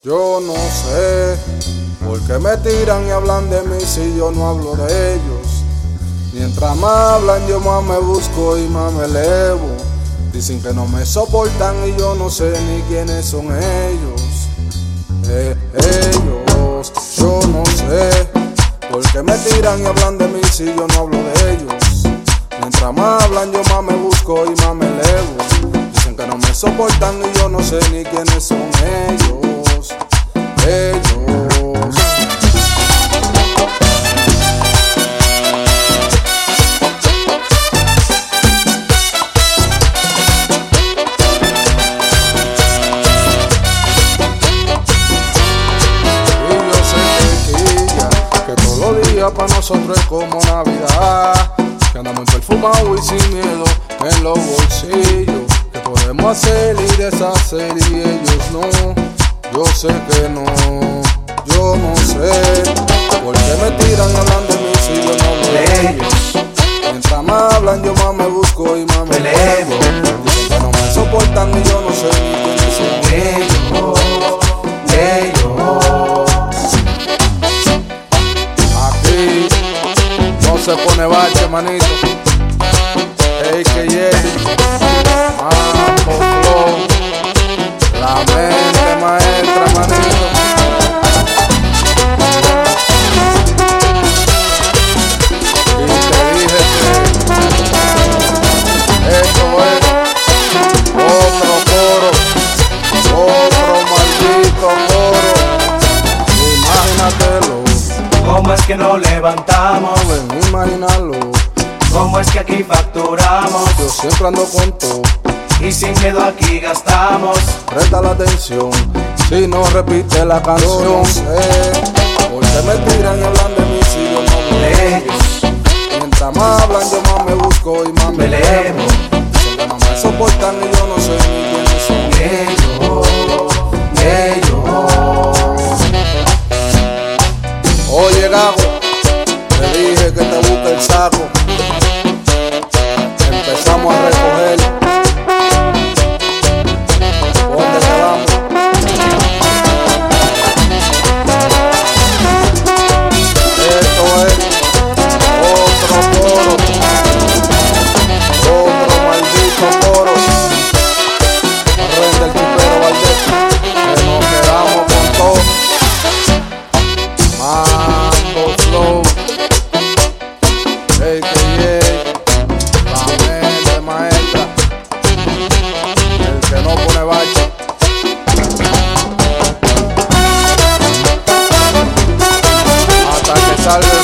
Yo no sé por qué me tiran y hablan de mí si yo no hablo de ellos. Mientras más hablan yo más me busco y más me elevo. Dicen que no me soportan y yo no sé ni quiénes son ellos. Ellos, yo no sé por qué me tiran y hablan de mí si yo no hablo de ellos. Mientras más hablan yo más me busco y más me elevo. Dicen que no me soportan y yo no sé ni quiénes son ellos. Para nosotros es como Navidad, que andamos perfumados y sin miedo en los bolsillos, que podemos hacer y deshacer y ellos no. Yo sé que no, yo no sé por qué me tiran y hablan de mí si yo no hablo de ellos. Mientras más hablan yo más me busco y más me elevo. Dicen que no me soportan y yo no sé ni quiénes son ellos. Se pone bache, manito. AKA Mambo Flow, la mente maestra, manito. Y te dije que esto es otro coro, otro maldito coro. Imagínatelo. ¿Cómo es que no levantamos? Imagínalo. ¿Cómo es que aquí facturamos? Yo siempre ando con todo y sin miedo aquí gastamos. Presta la atención si no repite la canción. Yo no sé por qué me tiran y hablan de mí si yo no hablo de ellos. Mientras más hablan yo más me busco y más me elevo. Dicen que no me soportan y yo no sé ni quiénes son ellos. Oye Gago, te dije que te busque el saco. Empezamos a recoger. ¿Dónde quedamos? Esto es otro coro, otro maldito coro. Rende el chipero Valdés, que nos quedamos con todo. Mambo Flow, AKA la mente maestra, el que no pone bache. Hasta que salga